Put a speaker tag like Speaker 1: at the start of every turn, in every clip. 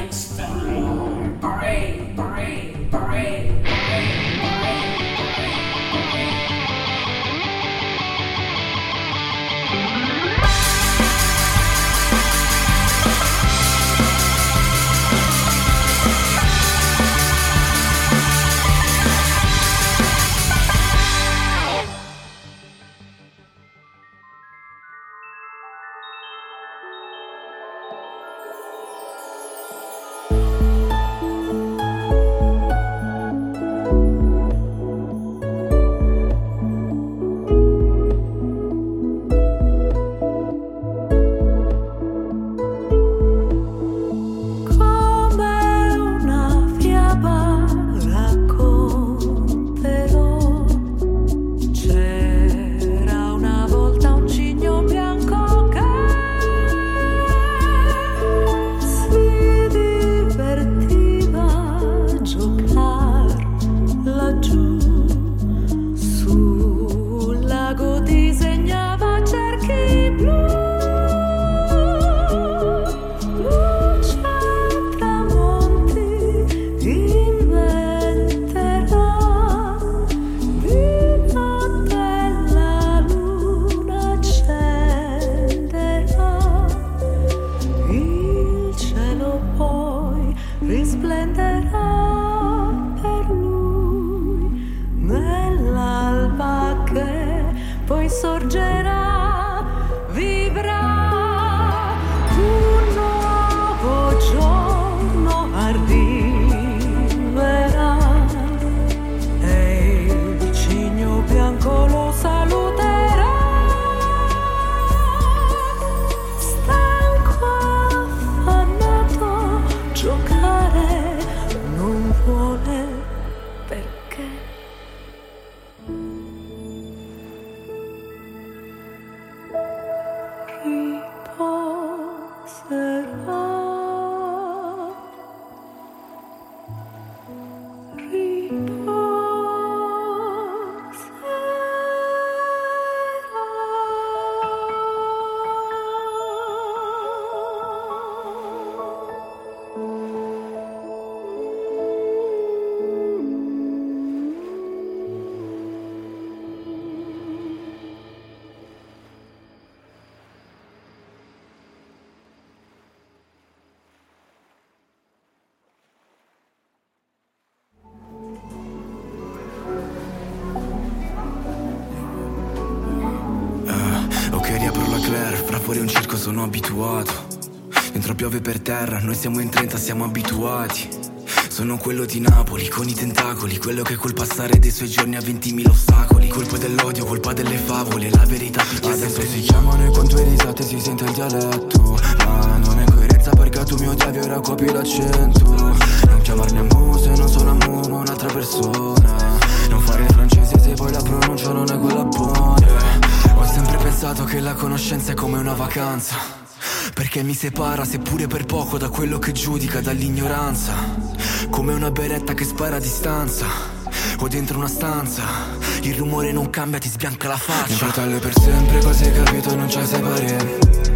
Speaker 1: Sono abituato, dentro piove per terra, noi siamo in 30, siamo abituati. Sono quello di Napoli con i tentacoli, quello che col passare dei suoi giorni ha 20.000 ostacoli. Colpa dell'odio, colpa delle favole, la verità picchia sempre. Adesso si chiamano e con tue risate si sente il dialetto, ma non è coerenza perché tu mi odiavi e ora copi l'accento. Non chiamarmi Amu se non sono Amu ma un'altra persona. Non fare il francese se poi la pronuncia non è quella buona. Ho sempre pensato che la conoscenza è come una vacanza, perché mi separa seppure per poco da quello che giudica, dall'ignoranza. Come una beretta che spara a distanza o dentro una stanza, il rumore non cambia, ti sbianca la faccia. Mio fratello per sempre, così hai capito, non c'è separare.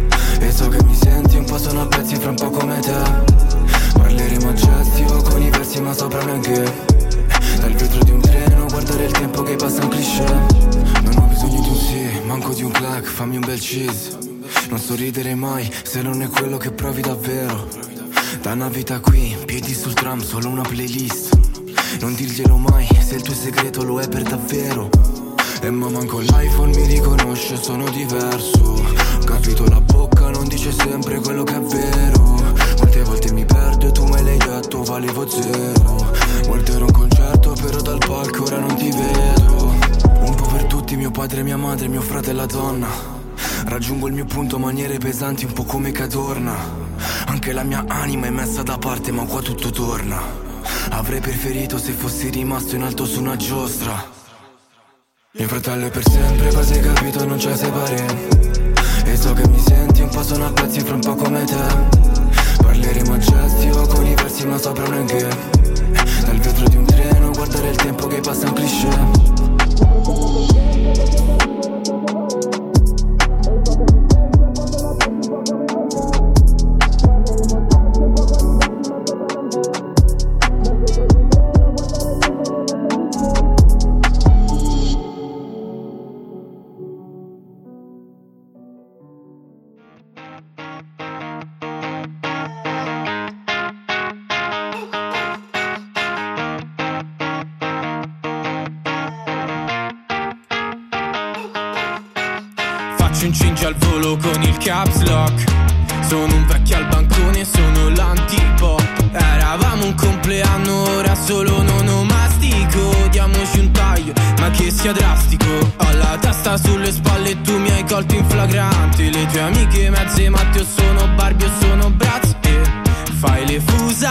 Speaker 1: E so che mi senti un po', sono a pezzi fra un po' come te. Parleremo a gesti o con i versi ma sopra neanche. Dal vetro di un treno guardare il tempo che passa un cliché. Non ho bisogno di un sì, manco di un clack, fammi un bel cheese. Non sorridere mai se non è quello che provi davvero. Da una vita qui, piedi sul tram, solo una playlist. Non dirglielo mai se il tuo segreto lo è per davvero. E ma manco l'iPhone mi riconosce, sono diverso. Ho capito, la bocca non dice sempre quello che è vero. Molte volte mi perdo e tu me l'hai detto, valevo zero. Molto ero un concerto però dal palco ora non ti vedo. Un po' per tutti, mio padre, mia madre, mio fratello e la donna. Raggiungo il mio punto a maniere pesanti un po' come Cadorna. Anche la mia anima è messa da parte ma qua tutto torna. Avrei preferito se fossi rimasto in alto su una giostra. Mio fratello è per sempre, quasi hai capito, non c'è separare. E so che mi senti un po', sono a pezzi fra un po' come te. Parleremo a gesti o con i versi ma sopra neanche. Dal vetro di un treno guardare il tempo che passa è un cliché.
Speaker 2: faccio un change al volo con il caps lock. Sono un vecchio al bancone, sono l'antipop. Eravamo un compleanno, ora solo non omastico. Diamoci un taglio, ma che sia drastico. Ho la testa sulle spalle e tu mi hai colto in flagrante. Le tue amiche mezze matte o sono Barbie o sono Bratz. E fai le fusa,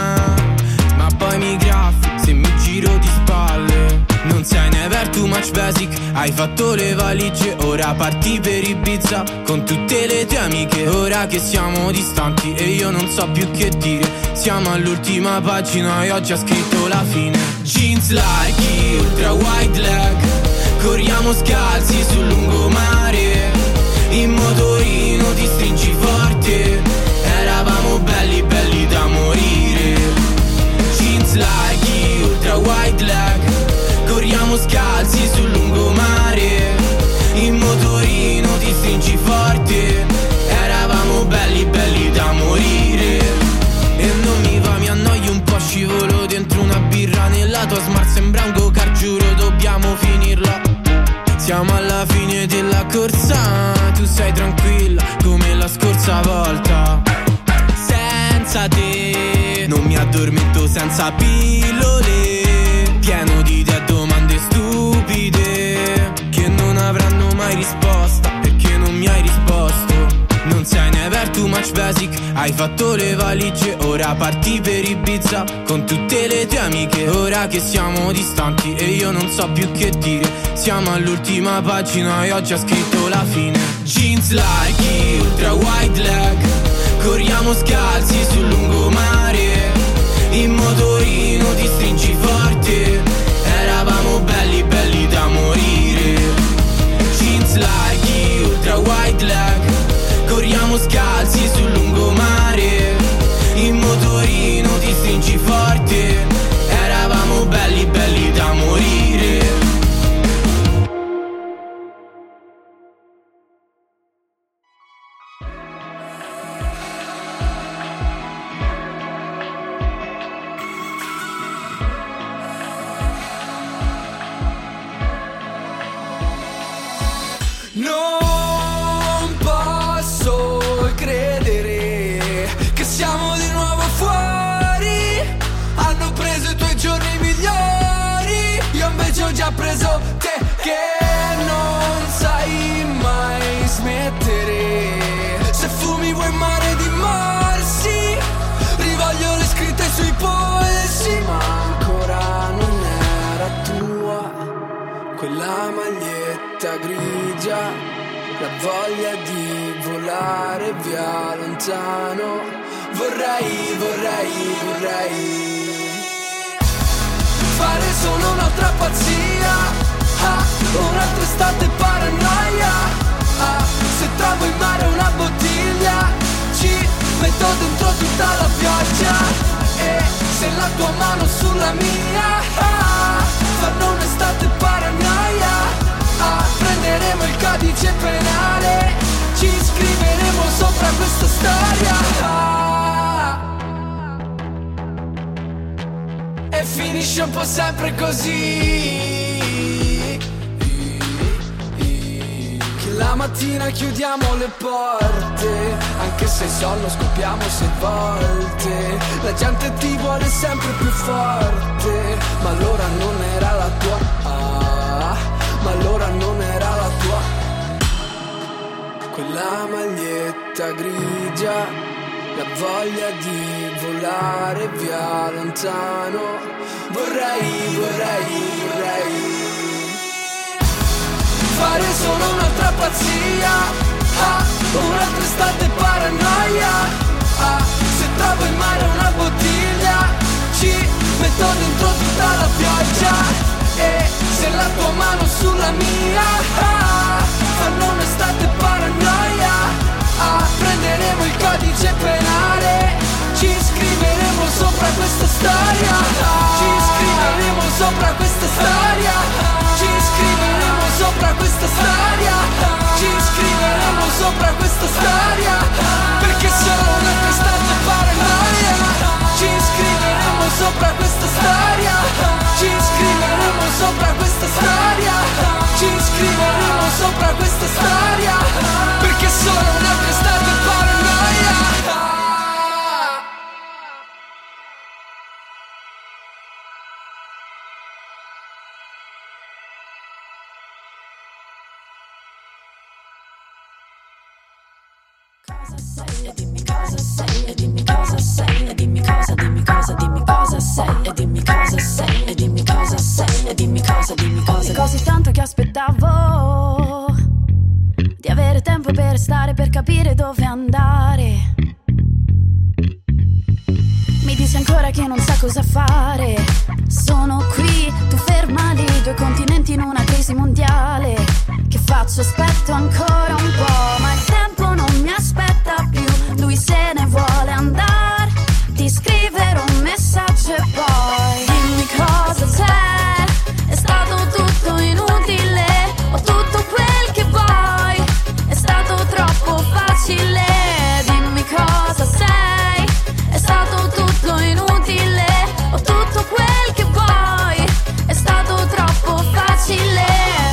Speaker 2: ma poi mi graffi se mi giro di spalle. Non sei never too much basic, hai fatto le valigie, ora parti per Ibiza con tutte le tue amiche. Ora che siamo distanti e io non so più che dire, siamo all'ultima pagina e ho già scritto la fine. Jeans larghi, ultra wide leg, corriamo scalzi sul lungomare. In motorino ti stringi forte, eravamo belli belli da morire. Jeans larghi, ultra wide leg, corriamo scalzi sul lungomare. In motorino ti stringi forte, eravamo belli belli da morire. E non mi va, mi annoio un po', scivolo dentro una birra. Nella tua smart sembra un go-kart, giuro dobbiamo finirla. Siamo alla fine della corsa, tu sei tranquilla come la scorsa volta. Senza te non mi addormento senza pillole, pieno di te domande stupide che non avranno mai risposta, perché non mi hai risposto. Non sei never too much basic, hai fatto le valigie, ora parti per Ibiza con tutte le tue amiche. Ora che siamo distanti e io non so più che dire, siamo all'ultima pagina e ho già scritto la fine. Jeans larghi, ultra wide leg, corriamo scalzi sul lungomare. In motorino ti stringi forte, eravamo belli belli da morire. Jeans larghi, ultra wide leg, corriamo scalzi sul lungomare. In motorino ti stringi forte, eravamo belli belli da morire.
Speaker 3: Non posso credere che siamo di nuovo fuori. Hanno preso i tuoi giorni migliori, io invece ho già preso te, che non sai mai smettere. Se fumi vuoi mare di morsi, rivoglio le scritte sui polsi. Ma ancora non era tua quella maglietta grigia, la voglia di volare via lontano. Vorrei, vorrei, vorrei fare solo un'altra pazzia, un'altra estate paranoia. Se trovo in mare una bottiglia, ci metto dentro tutta la pioggia. E se la tua mano sulla mia, fanno un'estate paranoia. Prenderemo il codice penale, ci scriveremo sopra questa storia. E finisce un po' sempre così, che la mattina chiudiamo le porte, anche se il sonno scoppiamo 6 volte. La gente ti vuole sempre più forte, ma allora non era la tua, ma allora non era la tua. Quella maglietta grigia, la voglia di volare via lontano. Vorrei, vorrei, vorrei fare solo un'altra pazzia, un'altra estate paranoia. Se trovo in mare una bottiglia, ci metto dentro tutta la pioggia. E se la tua mano sulla mia, fanno un'estate paranoia. Prenderemo il codice penale, ci scriveremo sopra questa storia. Ci scriveremo sopra questa storia. Ci scriveremo sopra questa storia. Ci scriveremo sopra questa storia. Perché solo un'altra estate paranoia. Ci scriveremo sopra questa storia. Ci scriveremo sopra questa storia. Ci scriveremo
Speaker 4: cosa sei, e dimmi cosa sei, e dimmi cosa sei, e dimmi cosa, dimmi cosa, dimmi cosa sei, e dimmi cosa sei, e dimmi cosa sei, e dimmi cosa, dimmi cosa. Così tanto che aspettavo di avere tempo per stare, per capire dove andare. Mi dici ancora che non sa cosa fare. Sono qui, tu ferma lì, 2 continenti in una crisi mondiale. Che faccio? Aspetto ancora un po', ma il tempo non mi aspetta più. Lui se ne vuole andare, ti scriverò un messaggio e poi dimmi cosa c'è. È stato tutto inutile, ho tutto quel che vuoi. È stato troppo facile, dimmi cosa sei. È stato tutto inutile, ho tutto quel che vuoi. È stato troppo facile.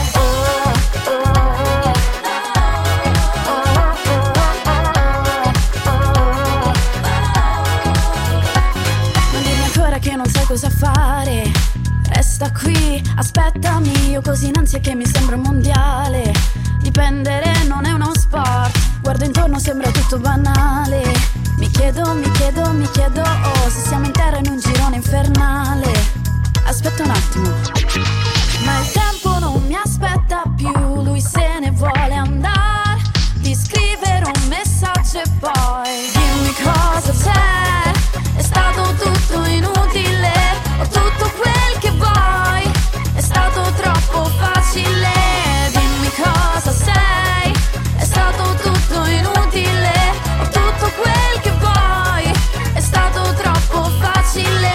Speaker 4: Non dirmi ancora che non sai cosa fare. Resta qui, aspettami, io così in ansia che mi sembra un mondiale. Dipendere non è uno sport, guardo intorno sembra tutto banale. Mi chiedo, oh, se siamo in terra in un girone infernale. Aspetta un attimo, ma il tempo non mi aspetta più. Lui se ne vuole andare, ti scriverò un messaggio e poi dimmi cosa c'è. È stato tutto inutile, ho tutto quel che vuoi. È stato troppo facile, dimmi cosa sei. È stato tutto inutile, ho tutto quel che vuoi. È stato troppo facile.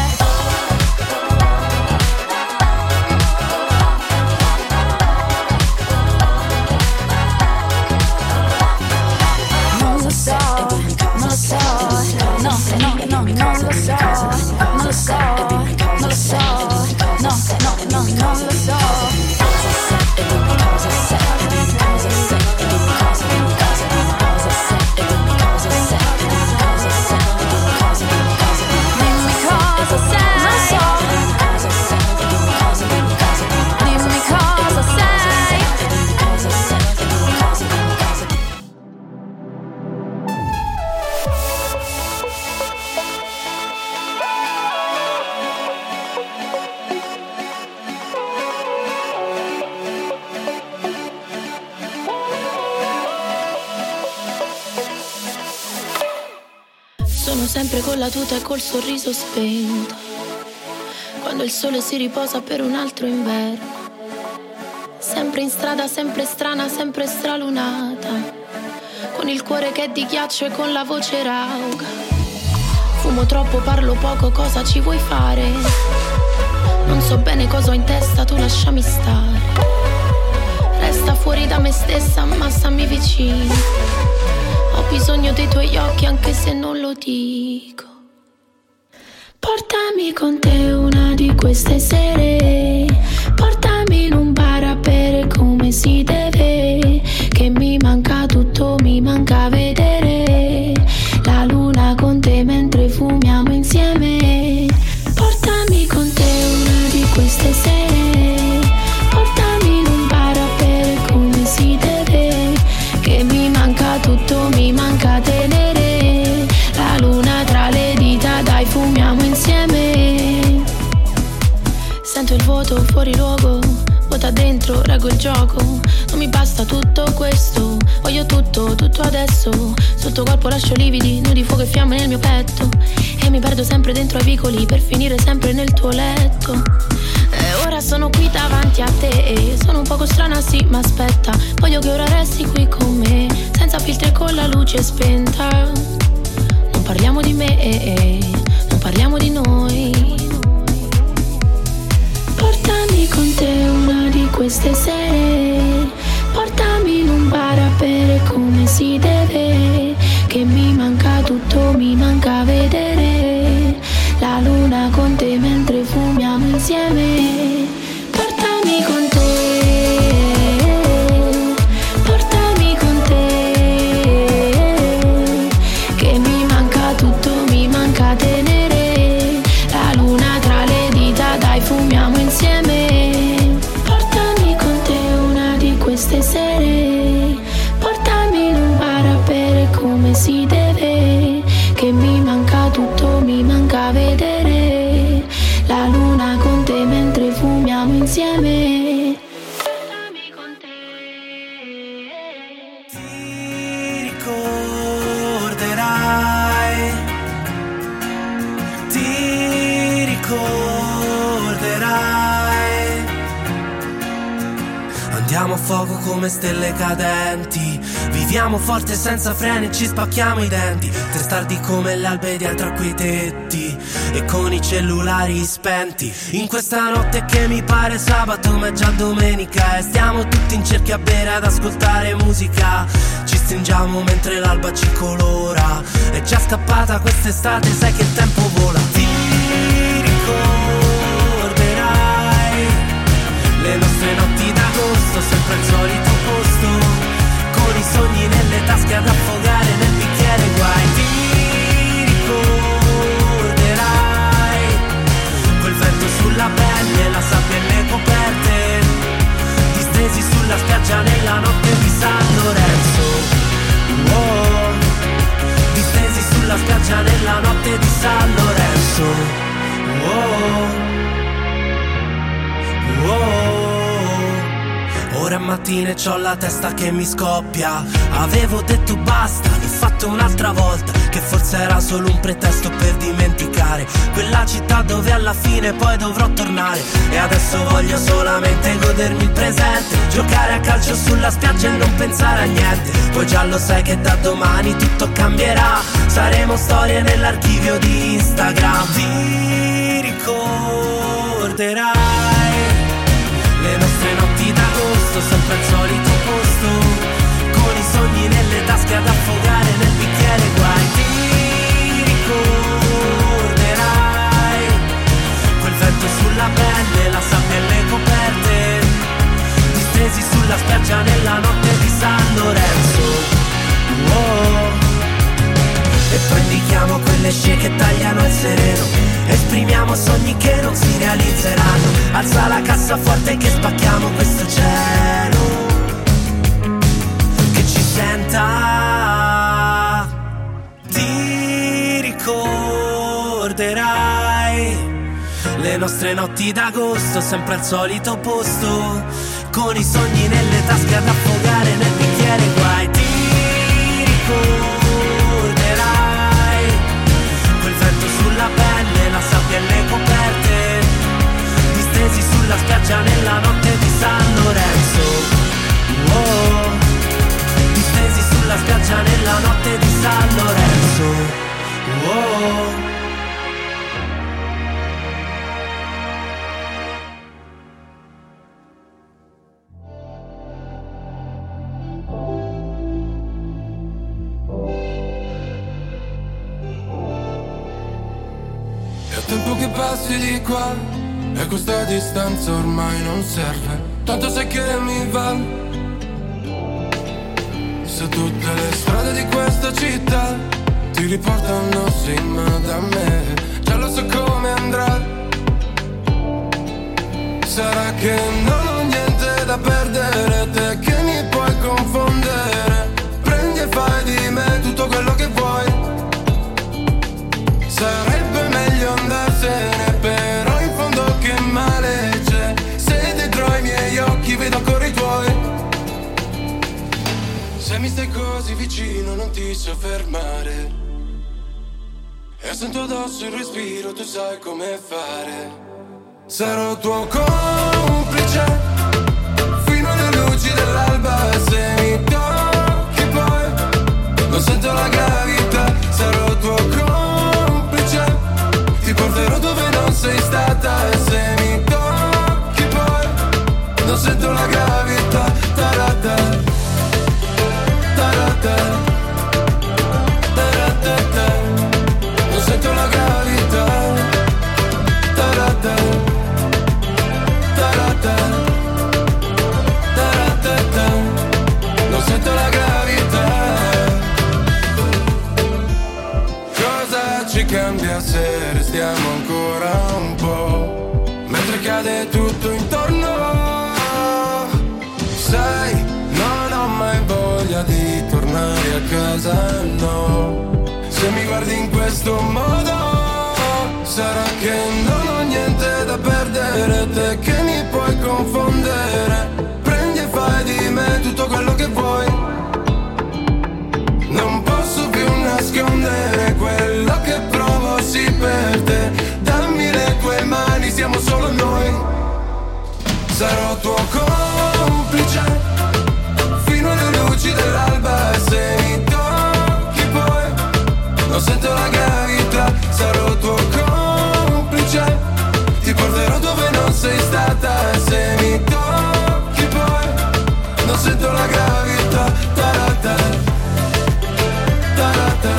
Speaker 4: Non lo so, non lo so, no, non lo so, non lo so, non lo so, non lo so. E dimmi cosa sei, e dimmi cosa sei, e dimmi cosa, dimmi cosa, dimmi cosa sei, e dimmi cosa sei, e dimmi cosa sei, e dimmi cosa, dimmi cosa, dimmi cosa sei, non so, dimmi cosa sei, e dimmi cosa, dimmi cosa, dimmi cosa sei, e dimmi cosa sei, e dimmi cosa, dimmi cosa.
Speaker 5: Sono sempre con la tuta e col sorriso spento, quando il sole si riposa per un altro inverno. Sempre in strada, sempre strana, sempre stralunata, con il cuore che è di ghiaccio e con la voce rauca. Fumo troppo, parlo poco, cosa ci vuoi fare? Non so bene cosa ho in testa, tu lasciami stare. Resta fuori da me stessa, ma stammi vicino. Ho bisogno dei tuoi occhi anche se non lo dico. Portami con te una di queste sere, portami in un bar a bere come si deve, che mi manca tutto, mi manca vedere la luna con te mentre fumiamo insieme. Portami con te una di queste sere, portami in un bar a bere come si deve, che mi manca tutto, mi manca tenere la luna tra le dita, dai fumiamo insieme. Sento il vuoto fuori luogo, vuota dentro, reggo il gioco. Non mi basta tutto questo, voglio tutto, tutto adesso. Sotto corpo lascio lividi, nudi, fuoco e fiamme nel mio petto, e mi perdo sempre dentro ai vicoli per finire sempre nel tuo letto. E ora sono qui davanti a te, sono un poco strana sì, ma aspetta, voglio che ora resti qui con me, senza filtri e con la luce spenta. Non parliamo di me, non parliamo di noi. Portami con te una di queste sere, portami in un bar a bere come si deve, che mi manca tutto, mi manca vedere la luna con te mentre fumiamo insieme. Portami con te, portami con te, che mi manca tutto, mi manca tenere la luna tra le dita, dai fumiamo insieme. Portami con te una di queste sere, portami in un bar a bere
Speaker 6: fuoco come stelle cadenti. Viviamo forte senza freni e ci spacchiamo i denti. Testardi come le albe dietro a quei tetti e con i cellulari spenti. In questa notte che mi pare sabato ma è già domenica, e stiamo tutti in cerchio a bere ad ascoltare musica. Ci stringiamo mentre l'alba ci colora. È già scappata quest'estate, sai che il tempo vola. Ti ricorderai le nostre notti d'agosto, sempre al solito posto, con i sogni nelle tasche ad affogare nel bicchiere guai. Ti ricorderai quel vento sulla pelle, la sabbia e le coperte, distesi sulla spiaggia nella notte di San Lorenzo. Distesi sulla spiaggia nella notte di San Lorenzo. Ora è mattina e c'ho la testa che mi scoppia. Avevo detto basta, l'ho fatto un'altra volta, che forse era solo un pretesto per dimenticare quella città dove alla fine poi dovrò tornare. E adesso voglio solamente godermi il presente, giocare a calcio sulla spiaggia e non pensare a niente. Poi già lo sai che da domani tutto cambierà, saremo storie nell'archivio di Instagram. Ti ricorderai le nostre notti d'agosto, sempre al solito posto, con i sogni nelle tasche ad affogare nel bicchiere guai. Ti ricorderai quel vento sulla pelle, la sabbia e le coperte, distesi sulla spiaggia nella notte di San Lorenzo. E poi indichiamo quelle scie che tagliano il sereno, esprimiamo sogni che non si realizzeranno. Alza la cassaforte che spacchiamo questo cielo, che ci senta. Ti ricorderai le nostre notti d'agosto, sempre al solito posto, con i sogni nelle tasche ad affogare nel bicchiere guai. Ti ricorderai quel vento sulla pelle, la sabbia e le coperte, distesi sulla spiaggia nella notte di San Lorenzo. Distesi sulla spiaggia nella notte di San Lorenzo.
Speaker 7: Tempo che passi di qua e questa distanza ormai non serve, tanto sai che mi va. Se tutte le strade di questa città ti riportano sì ma da me, già lo so come andrà. Sarà che non ho niente da perdere, te che mi puoi confondere. Prendi e fai di me tutto quello che vuoi. Sarebbe meglio andarsene, però in fondo che male c'è, se dentro ai miei occhi vedo ancora i tuoi. Se mi stai così vicino non ti so fermare, e sento addosso il respiro, tu sai come fare. Sarò tuo complice fino alle luci dell'alba, se mi tocchi poi non sento la gravità. Sarò tuo complice, ti porterò dove non sei stata, e se mi tocchi poi non sento la gravità. Tarata, tarata, tarata, non sento la gravità. Tarata, tarata, tarata, non sento la gravità. Cosa ci cambia se restiamo ancora un po', mentre cade tutto intorno? Sai, non ho mai voglia di tornare a casa, no. Se mi guardi in questo modo, sarà che non ho niente da perdere, te che mi puoi confondere. Prendi e fai di me tutto quello che vuoi. Non posso più nascondere quello che provo sì per te. Dammi le tue mani, siamo solo noi. Sarò tuo complice sento la gravità. Sarò tuo complice, ti porterò dove non sei stata. E se mi tocchi poi non sento la gravità. Ta-ra-ta, ta-ra-ta,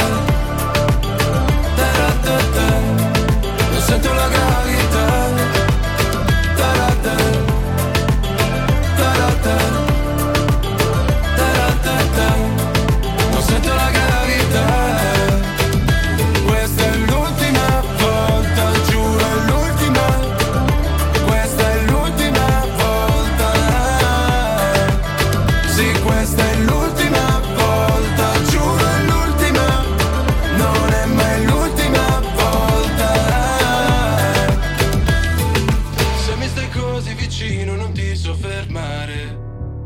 Speaker 7: ta-ra-ta-ta. Non sento la gravità. Ta-ra-ta, ta-ra-ta, ta-ra-ta-ta. Non sento la gravità. Questa è l'ultima volta, giuro è l'ultima. Questa è l'ultima volta. Sì, questa è l'ultima volta, giuro è l'ultima. Non è mai l'ultima volta. Se mi stai così vicino non ti soffermare.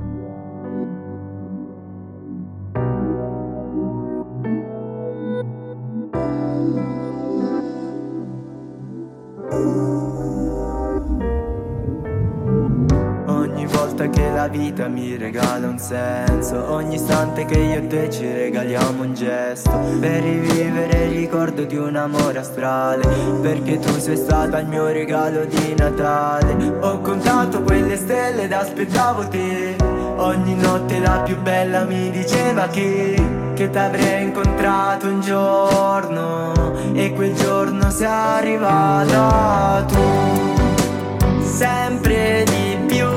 Speaker 8: Ogni volta che la vita mi regala un senso, ogni istante che io e te ci regaliamo un gesto, per rivivere il ricordo di un amore astrale, perché tu sei stata il mio regalo di Natale. Ho contato quelle stelle ed aspettavo te, ogni notte la più bella mi diceva che t'avrei incontrato un giorno, e quel giorno sei arrivata tu. Sempre di più,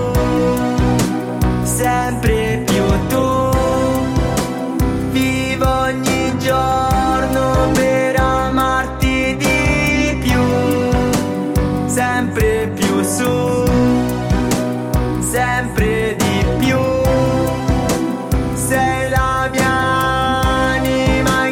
Speaker 8: sempre più tu. Vivo ogni giorno per amarti di più. Sempre più su, sempre di più. Sei la mia anima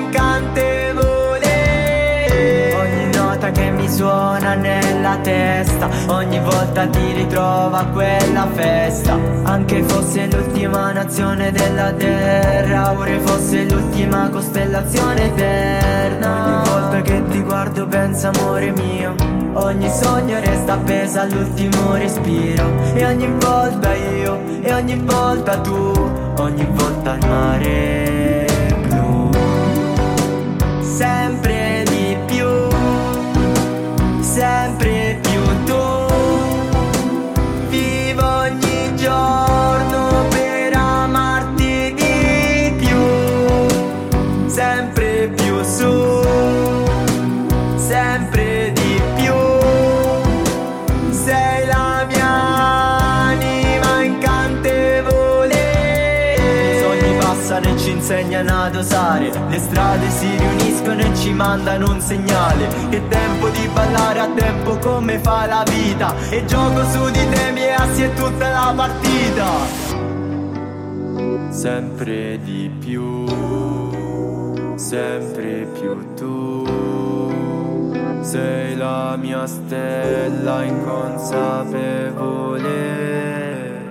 Speaker 8: incantevole. Ogni nota che mi suona nella testa, ogni volta ti ritrova a quella festa. Anche fosse l'ultima nazione della terra, pure fosse l'ultima costellazione eterna. Ogni volta che ti guardo penso amore mio, ogni sogno resta appesa all'ultimo respiro. E ogni volta io, e ogni volta tu, ogni volta il mare blu. Sempre di più, sempre più tu. Vivo ogni giorno per amarti di più. Sempre più su, sempre di più. Sei la mia anima incantevole. I sogni passano e ci insegnano ad osare, le strade si riuniscono e ci mandano un segnale. Che tempo di ballare a tempo come fa la vita, e gioco su di te miei assi e tutta la partita. Sempre di più, sempre più tu. Sei la mia stella inconsapevole.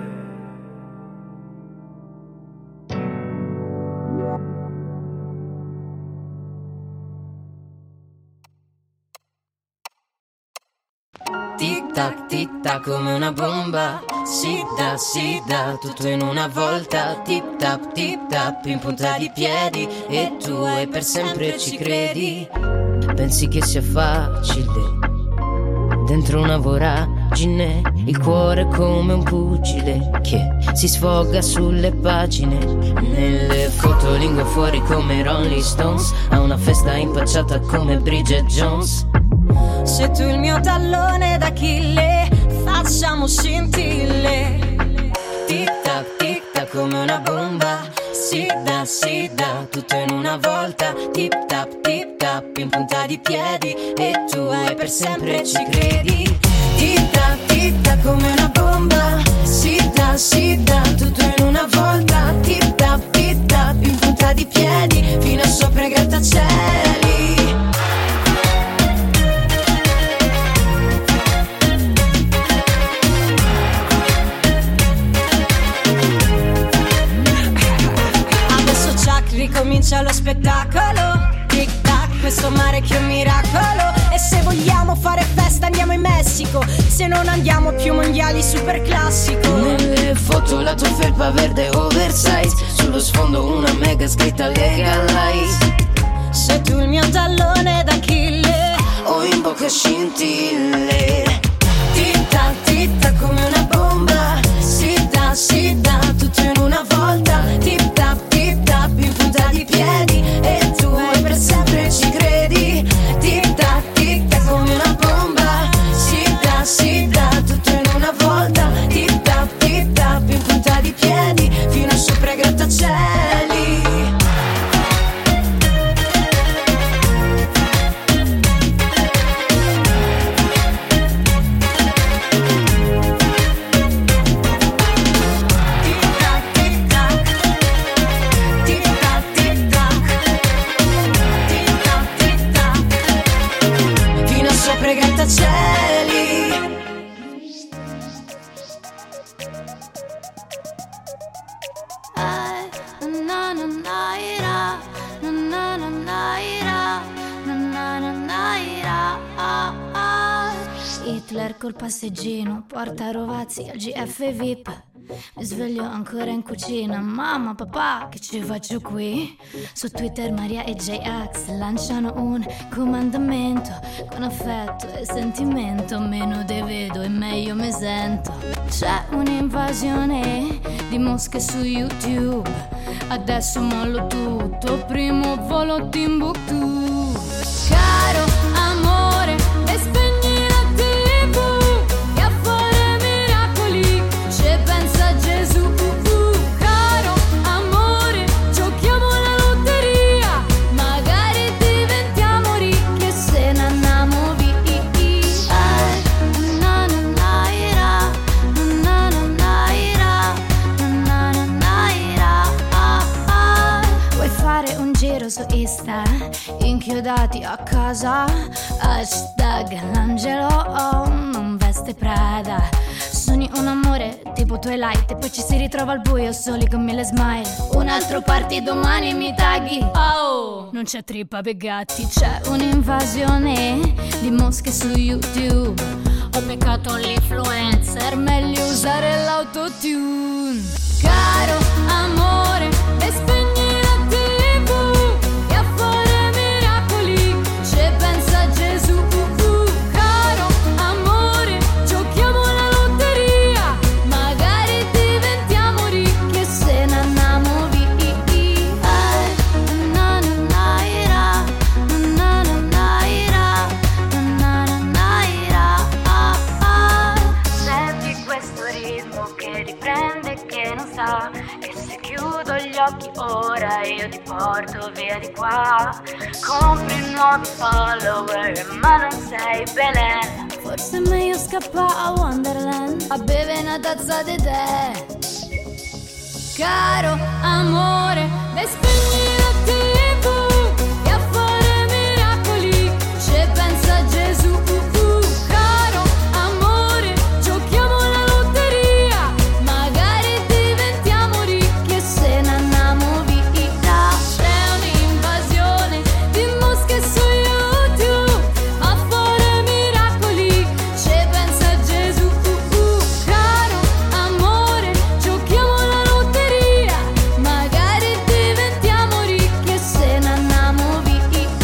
Speaker 9: Tic tac come una bomba, si dà, tutto in una volta. Tip tap, in punta di piedi, e tu e per sempre ci credi. Pensi che sia facile, dentro una voragine, il cuore come un pugile che si sfoga sulle pagine. Nelle foto lingua fuori come Rolling Stones, a una festa impacciata come Bridget Jones.
Speaker 10: Se tu il mio tallone d'Achille, facciamo scintille.
Speaker 9: Tic tac come una bomba, si dà, tutto in una volta. Tip tap, in punta di piedi, e tu e per sempre ci credi. Tic tac come una bomba, si dà, tutto in una volta. Tip tap, in punta di piedi, fino a sopra i grattacieli.
Speaker 10: Ricomincia lo spettacolo, tic tac, questo mare che è un miracolo. E se vogliamo fare festa andiamo in Messico, se non andiamo più mondiali super classico.
Speaker 9: Nelle foto la tua felpa verde oversize, sullo sfondo una mega scritta legalize.
Speaker 10: sei tu il mio tallone d'Achille. Ho in bocca scintille. Titta, titta come una bomba. Si dà, tutto in una volta. Tip tap, in punta di piedi. E tu per sempre ci credi. Tic tac come una bomba. Si dà, tutto in una volta. Tip tap, in punta di piedi. Fino sopra i grattacieli.
Speaker 4: Hitler col passeggino porta Rovazzi al GF VIP. Mi sveglio ancora in cucina. Mamma, papà, che ci faccio qui? Su Twitter Maria e J-Ax lanciano un comandamento. Con affetto e sentimento, meno te vedo e meglio mi sento. C'è un'invasione di mosche su YouTube. Adesso mollo tutto, primo volo Timbuktu. Caro amore, e spegni la TV, che a fare miracoli ci pensa Gesù. Caro amore, giochiamo la lotteria, magari diventiamo ricchi e se ne andiamo via. Na na na ira, na na na ira, na na na ira. Vuoi fare un giro su Insta, inchiodati a casa, hashtag l'angelo non veste Prada. Sogni un amore tipo Twilight e poi ci si ritrova al buio soli con 1000 smile. Un altro party domani mi tagli. Oh, non c'è trippa per gatti. C'è un'invasione di mosche su YouTube. Ho beccato l'influencer, meglio usare l'autotune. Caro amore, e spegni la TV, che a fare miracoli ci pensa Gesù. Caro amore, giochiamo la lotteria, magari diventiamo ricchi e se ne andiamo via. Na na na ira, na na na ira, na na na ira. Senti questo ritmo che riprende e che non sa che se chiudo gli occhi ora io ti porto via di qua. Compri nuovi follower ma non sei Belen. Forse è meglio scappare a Wonderland a bere una tazza di tè. Caro amore, e spegni la TV, che a fare miracoli ci pensa Gesù. Caro amore, giochiamo la lotteria, magari diventiamo ricchi e se ne andiamo via. C'è un'invasione di mosche su YouTube, a fare miracoli ci pensa Gesù. Caro amore, giochiamo la lotteria, magari diventiamo ricchi e se ne andiamo via.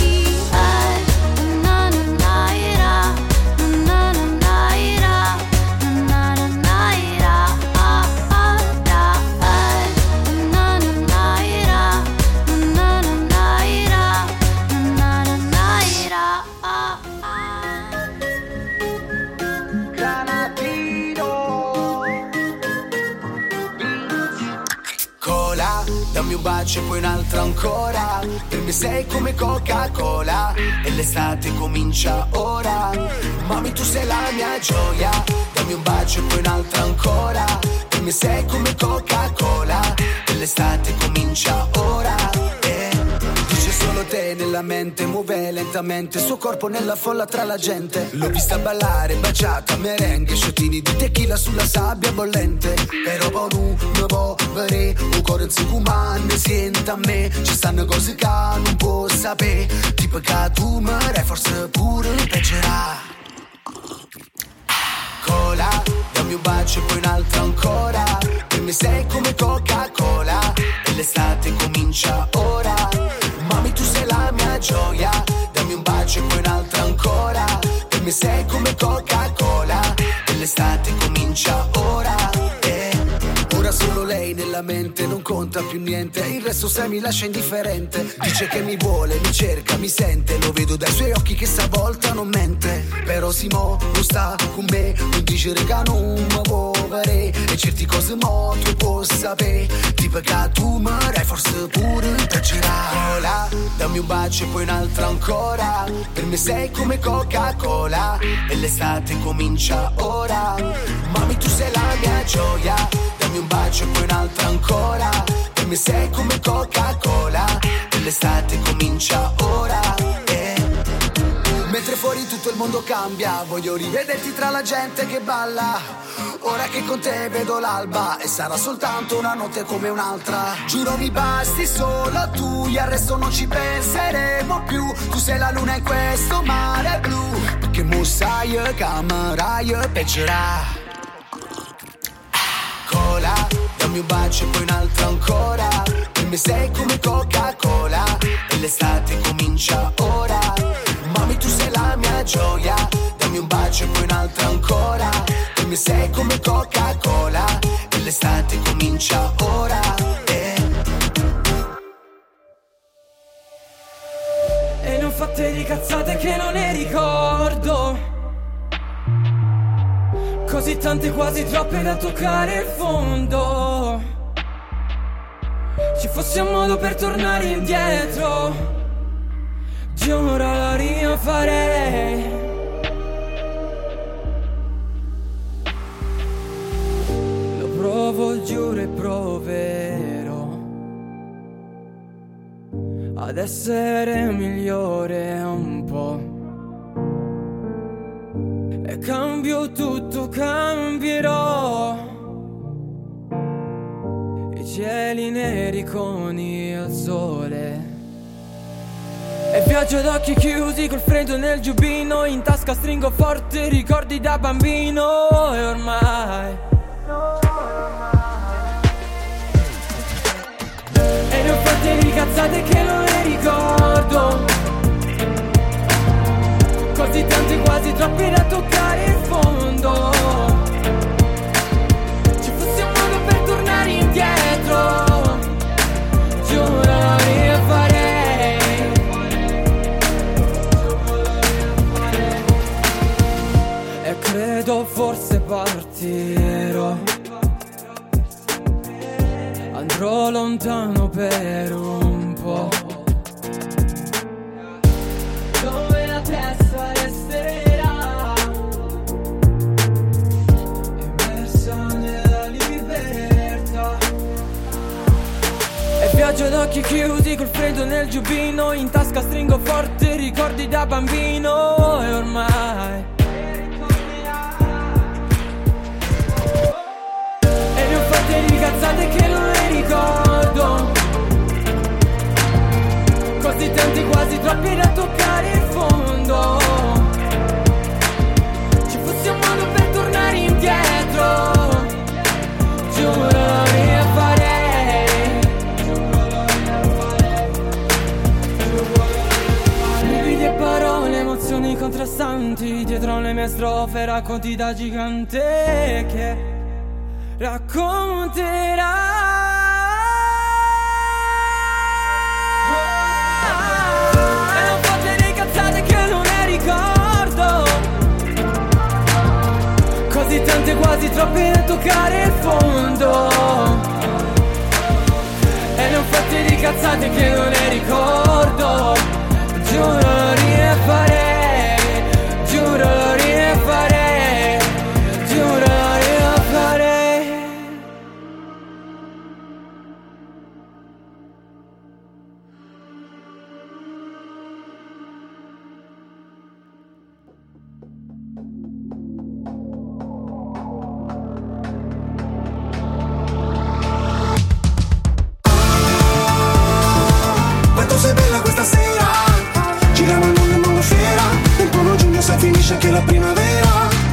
Speaker 4: Na na na ira, na na na ira, na na na ira. Na na na ira, na na na ira, na na na ira.
Speaker 1: Cola, dammi un bacio e poi un'altra ancora. Per me sei come Coca-Cola e l'estate comincia ora. Mami, tu sei la mia gioia. Dammi un bacio e poi un'altra ancora. Per me sei come Coca-Cola e l'estate comincia ora. Dice solo te nella mente, muove lentamente il suo corpo nella folla tra la gente. L'ho vista ballare, baciata, merengue, sciottini di tequila sulla sabbia bollente. Però poi non può vedere, un cuore insicumano sente a me. Ci stanno cose che non può sapere, tipo che tu mi forse pure peggiorar. Cola, dammi un bacio e poi un'altra ancora. Per me sei come Coca-Cola e l'estate comincia ora. Mami, tu sei la mia
Speaker 3: gioia, dammi un bacio e poi un'altra ancora. Per me sei come Coca-Cola e l'estate comincia ora. Ora solo lei nella mente, non conta più niente, il resto se mi lascia indifferente. Dice che mi vuole, mi cerca, mi sente, lo vedo dai suoi occhi che stavolta non mente. Però si mo, non sta con me, non dice raga non mi muovere, e certi cose mo tu puoi sapere, tipo che tu m'arai forse pure piacerà. Dammi un bacio e poi un'altra ancora, per me sei come Coca-Cola e l'estate comincia ora. Mami tu sei la mia gioia, dammi un bacio e poi un'altra ancora, per me sei come Coca-Cola e l'estate comincia ora. Mentre fuori tutto il mondo cambia, voglio rivederti tra la gente che balla. Ora che con te vedo l'alba e sarà soltanto una notte come un'altra. Giuro mi basti solo tu, al resto non ci penseremo più. Tu sei la luna in questo mare blu, perché mo sai che amarai piacerà. Cola, dammi un bacio e poi un'altra ancora, per me sei come Coca-Cola e l'estate comincia ora. Mami tu sei la mia gioia, dammi un bacio e poi un'altra ancora, per me sei come Coca-Cola e l'estate comincia ora.
Speaker 11: E non fate di cazzate che non ne ricordo, così tante quasi troppe da toccare il fondo. Ci fosse un modo per tornare indietro, giuro la rifarei. Lo provo, giuro e proverò ad essere migliore un po'. E cambio tutto, cambierò i cieli neri con il sole. E viaggio ad occhi chiusi col freddo nel giubbino, in tasca stringo forte ricordi da bambino. E ormai e ne ho fatte di cazzate che non ne ricordo, così tanti quasi troppi da toccare il fondo. Ci fosse un modo per tornare indietro, giuro la rifarei. E credo forse partirò, andrò lontano per un po', dove la testa resterà immersa nella libertà. E viaggio ad occhi chiusi col freddo nel giubbino, in tasca stringo forte ricordi da bambino. E ormai e ne ho fatte di cazzate che non ne ricordo, così tanti quasi troppi da toccare il fondo. Ci fosse un modo per tornare indietro, giuro la rifarei. Brividi e parole, emozioni contrastanti, dietro le mie strofe racconti da gigante che racconterà. Così tante quasi troppe da toccare il fondo, e ne ho fatte di cazzate che non ne ricordo, giuro lo rifarei, giuro lo rifarei, giuro lo rifarei.
Speaker 12: Finisce anche la primavera.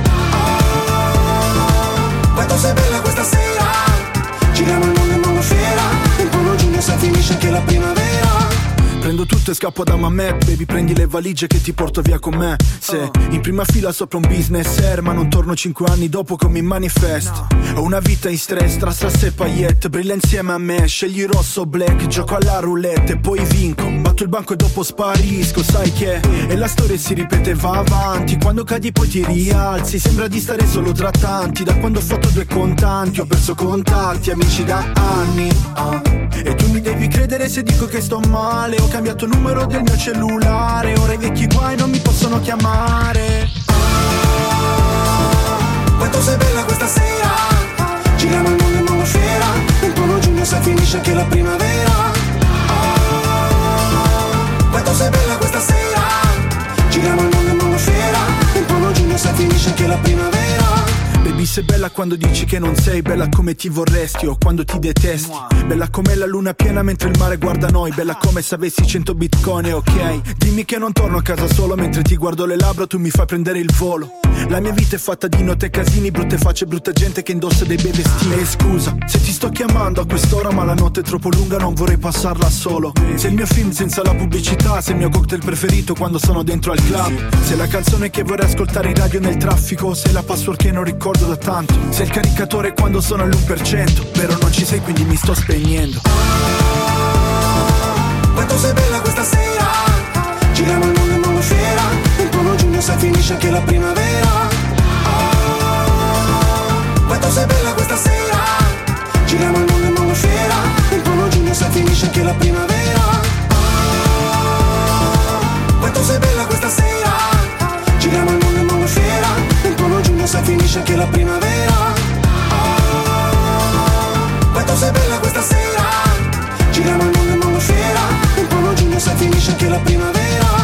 Speaker 12: Quanto sei bella questa sera. Giriamo il mondo in mongolfiera. Il 1 giugno se finisce anche la primavera.
Speaker 3: Prendo tutto
Speaker 13: tutto e scappo da Mamet. Baby, prendi le valigie che ti porto via con me. Se in prima fila sopra un business air, ma non torno 5 anni dopo come in Manifest. Ho una vita in stress tra sass e paillette, brilla insieme a me, scegli rosso o black, gioco alla roulette e poi vinco, batto il banco e dopo sparisco. Sai che e la storia si ripete, va avanti, quando cadi poi ti rialzi, sembra di stare solo tra tanti. Da quando ho fatto 2 contanti ho perso contatti, amici da anni, e tu mi devi credere se dico che sto male. Ho cambiato il numero del mio cellulare, ora i vecchi guai non mi possono chiamare.
Speaker 12: Quanto sei bella questa sera, giriamo il mondo in mongolfiera, 21 giugno se finisce anche la primavera. Quanto sei bella questa sera, giriamo il mondo in mongolfiera, 21 giugno se finisce anche la primavera.
Speaker 13: Baby, sei bella quando dici che non sei bella come ti vorresti o quando ti detesti. Bella come la luna piena mentre il mare guarda noi. Bella come se avessi 100 bitcoin, ok. Dimmi che non torno a casa solo mentre ti guardo le labbra, tu mi fai prendere il volo. La mia vita è fatta di note e casini, brutte facce, brutta gente che indossa dei bei vestiti. E scusa se ti sto chiamando a quest'ora, ma la notte è troppo lunga, non vorrei passarla solo. Sei il mio film senza la pubblicità, sei il mio cocktail preferito quando sono dentro al club. Sei la canzone che vorrei ascoltare in radio nel traffico, sei la password che non ricordo da tanto. Sei il caricatore quando sono all'1%, però non ci sei quindi mi sto spegnendo.
Speaker 12: Quanto sei bella questa sera, giriamo il mondo in mongolfiera, 21 giugno se finisce anche la primavera. Quanto sei bella questa sera, giriamo il mondo in mongolfiera, 21 giugno se finisce anche la primavera. Quanto sei bella questa sera, giriamo il mondo in mongolfiera, 21 giugno se finisce anche la primavera. Quanto sei bella questa sera, giriamo il mondo in mongolfiera, 21 giugno se finisce anche la primavera.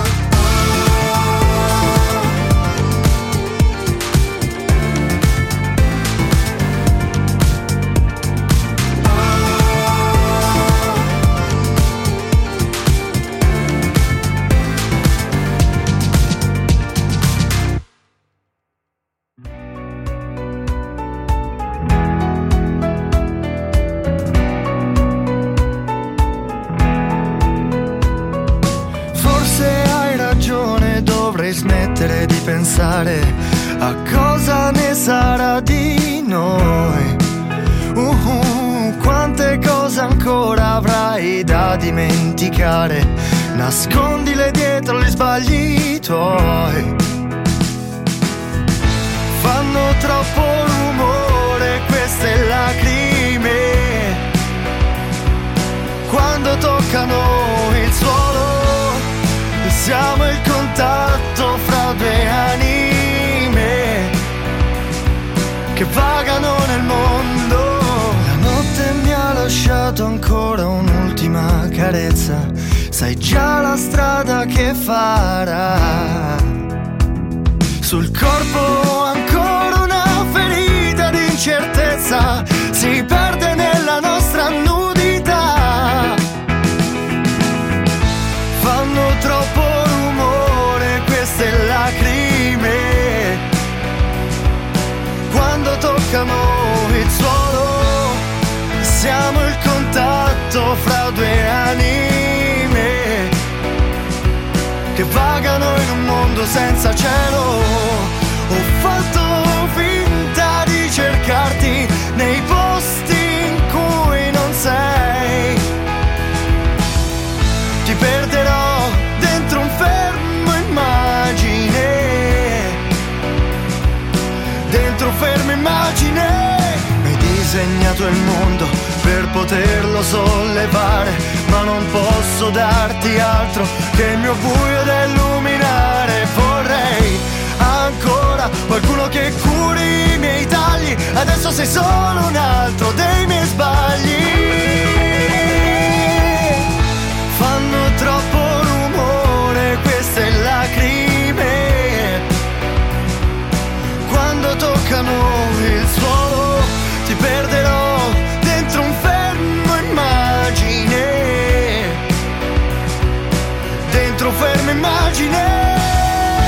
Speaker 14: Smettere di pensare a cosa ne sarà di noi. Quante cose ancora avrai da dimenticare, nascondile dietro gli sbagli tuoi. Fanno troppo rumore queste lacrime quando toccano il suolo. Siamo il contatto fra 2 anime che vagano nel mondo. La notte mi ha lasciato ancora un'ultima carezza, sai già la strada che farà. Sul corpo ancora una ferita di incertezza, si perde nella nostra nudità. Fanno troppo rumore queste lacrime quando toccano il suolo. Siamo il contatto fra 2 anime che vagano in un mondo senza cielo. Ho fatto finta di cercarti nei posti in cui non sei. Ti perderò dentro un fermo immagine, dentro un fermo immagine. Mi hai disegnato il mondo per poterlo sollevare, ma non posso darti altro che il mio buio da illuminare. Vorrei ancora qualcuno che curi i miei tagli, adesso sei solo un altro dei miei sbagli. Fanno troppo rumore queste lacrime quando toccano il suolo. Ti perderò dentro un fermo immagine, dentro un fermo immagine.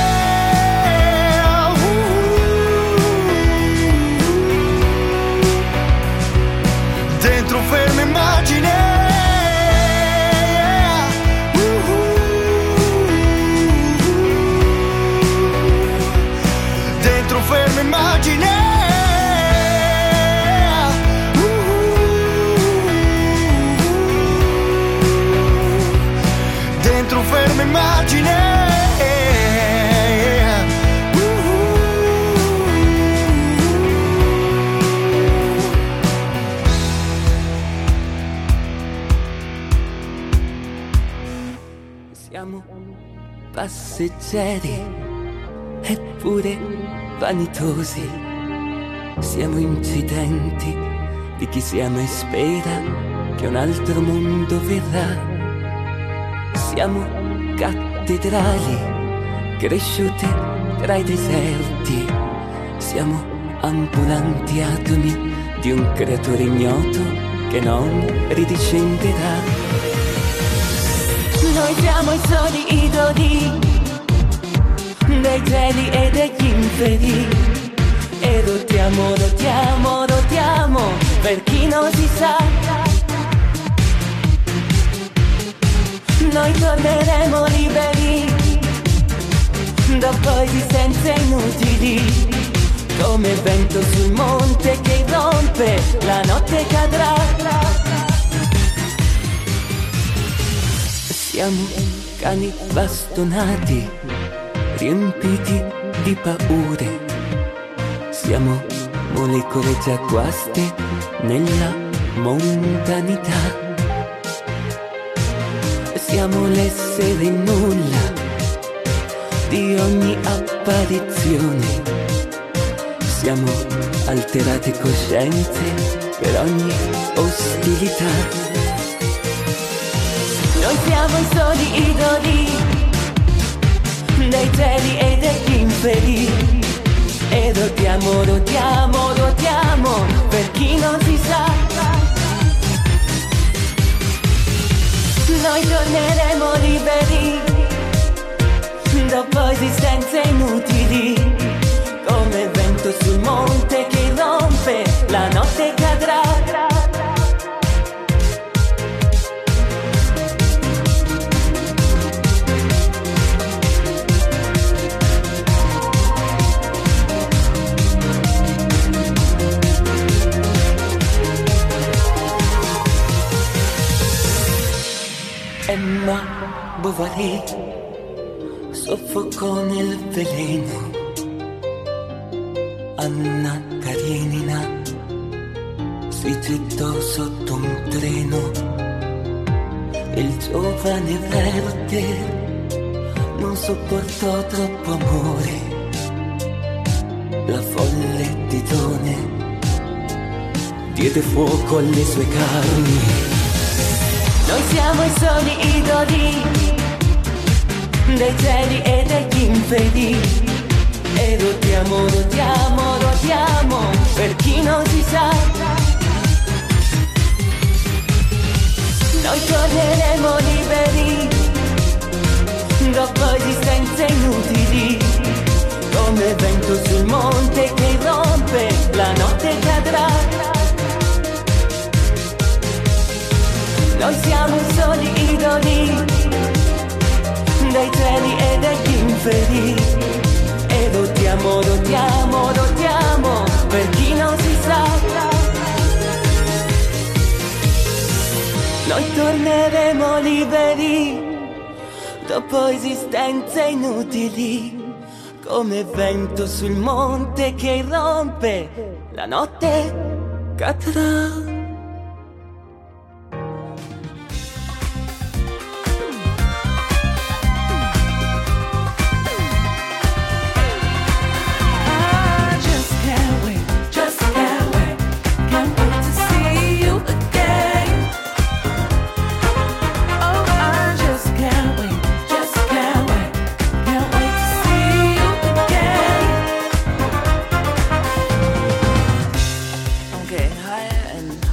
Speaker 15: seri eppure vanitosi. Siamo incidenti di chi si ama e spera che un altro mondo verrà. Siamo cattedrali cresciute tra i deserti. Siamo ambulanti atomi di un creatore ignoto che non ridiscenderà.
Speaker 10: Noi siamo i soli idoli dei cieli e degli inferi, e rotiamo, rotiamo, rotiamo per chi non si sa. Noi torneremo liberi dopo esistenze inutili, come vento sul monte che irrompe, la notte cadrà.
Speaker 15: Siamo cani bastonati, riempiti di paure. Siamo molecole già guaste nella mondanità. Siamo l'essere nulla di ogni apparizione. Siamo alterate coscienze per ogni ostilità.
Speaker 10: Noi siamo i soli idoli dei cieli e degli inferi, e rotiamo, rotiamo, rotiamo per chi non si sa. Noi torneremo liberi dopo esistenze inutili, come vento sul monte che irrompe, la notte cadrà.
Speaker 15: Emma Bovary soffocò nel veleno. Anna Karenina si gettò sotto un treno. Il giovane Werther non sopportò troppo amore. La folle Titone diede fuoco alle sue carni.
Speaker 10: Noi siamo i soli idoli dei cieli e degli inferi, e rotiamo, rotiamo, rotiamo per chi non si sa. Noi torneremo liberi dopo esistenze inutili, come vento sul monte che irrompe, la notte cadrà. Noi siamo i soli idoli dei cieli e degli inferi, e rotiamo, rotiamo, rotiamo per chi non si sa. Noi torneremo liberi dopo esistenze inutili, come vento sul monte che irrompe, la notte cadrà.
Speaker 16: Higher and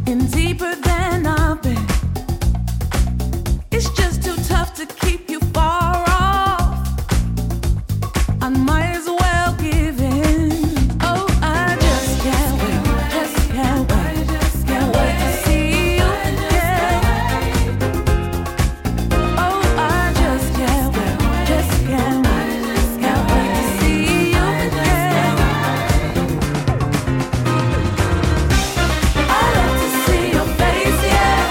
Speaker 16: in deeper than I've been. It's just too tough to keep you far off. I might as well give in. Oh, I just can't wait, just can't wait, just can't wait to see you again. Oh, I just can't wait, just can't wait, just can't wait to see you again. I love to see your face, yeah.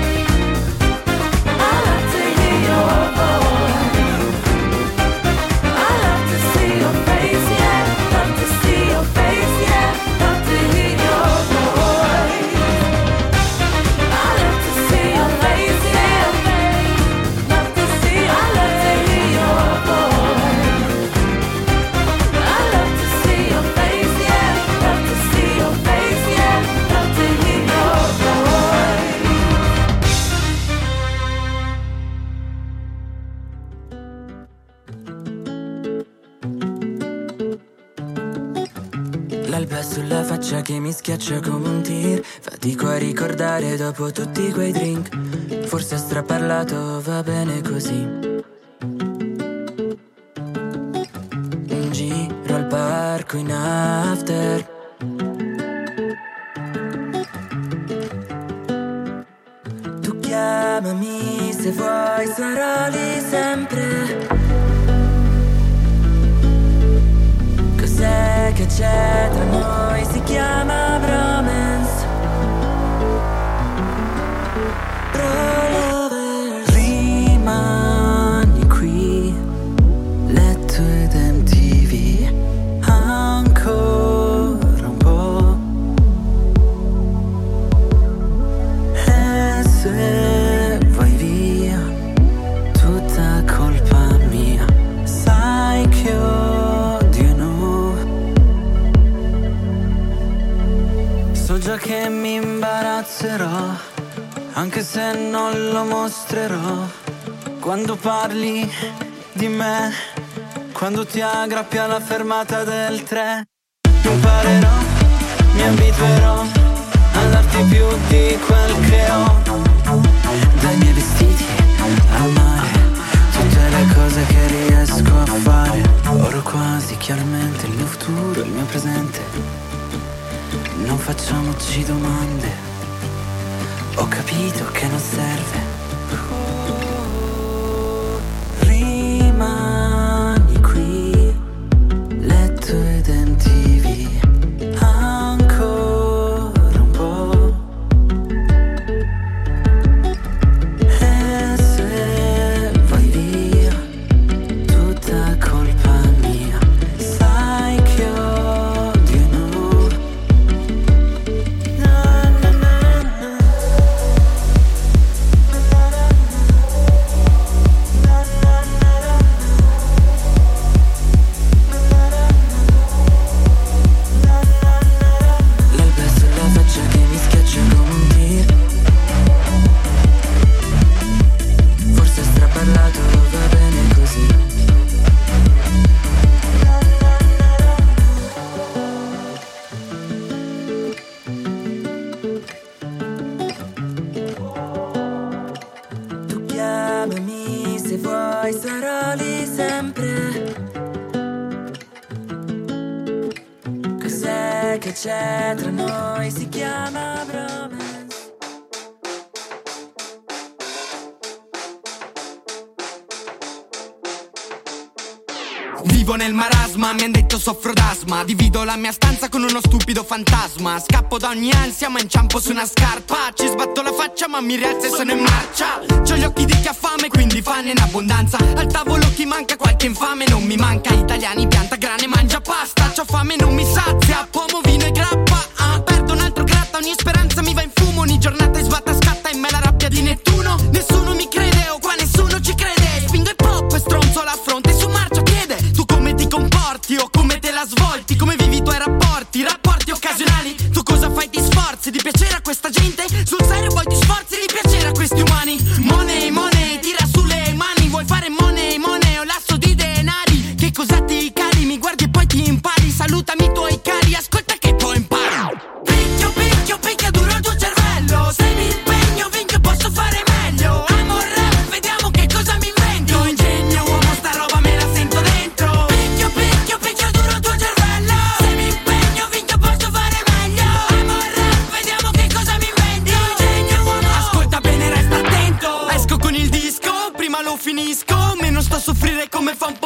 Speaker 16: I love to hear your voice. I love to see your face, yeah. Love to see your face, yeah. Love to hear your voice. I love to see your face, yeah. Love to see, I love to hear your voice. I love to see your face, yeah. Love to see your face, yeah. Love to hear your
Speaker 15: L'alba sulla faccia che mi schiaccia come un tir. Fatico a ricordare dopo tutti quei drink. Forse straparlato, va bene così. Un giro al parco in after. Tu chiamami se vuoi, sarò lì sempre. Cos'è che c'è tra noi? Si chiama bromance. Rollover. Rimani qui, letto ed MTV. Ancora un po'. E se vai via, tutta colpa mia. Sai che so già che mi imbarazzerò, anche se non lo mostrerò. Quando parli di me, quando ti aggrappi alla fermata del treno, imparerò, mi abituerò a darti più di quel che ho. Dai miei vestiti al mare, tutte le cose che riesco a fare. Ora quasi chiaramente il mio futuro, il mio presente. Non facciamoci domande, ho capito che non serve. Rimani qui, letto ed MTV. Ancora un po'. E se vai via, tutta colpa mia. Sai che odio noi. Che c'è tra noi si chiama bromance.
Speaker 17: Vivo nel marasma, mi han detto soffro d'asma. Divido la mia stanza con uno stupido fantasma. Scappo da ogni ansia ma inciampo su una scarpa. Ci sbatto la faccia ma mi rialzo e sono in marcia. C'ho gli occhi di chi ha fame quindi fanno in abbondanza. Al tavolo chi manca, qualche infame non mi manca. Italiani pianta grane, mangia pasta. C'ho fame non mi sazia, pomo, vino e grappa. Perdo un altro gratta, ogni speranza mi va in fumo. Ogni giornata è sbatta scatta in me la rabbia di Nettuno. Nessuno mi crede o qua nessuno ci crede. Spingo e pop e stronzo la fronte su marcia piede. Tu come ti comporti o come te la svolti? Come vivi i tuoi rapporti, rapporti occasionali? Tu cosa fai, ti sforzi di piacere a questa gente? Sul serio poi ti sforzi di piacere a questi umani? Money, money, tira sulle mani. Vuoi fare money, money o lasso di denari? Che cosa ti cali? Mi guardi e poi ti impari. Salutami i tuoi cari, ascolta che poi impari. Picchio, picchio, picchia duro il tuo cervello. finisco, meno sto a soffrire come fa un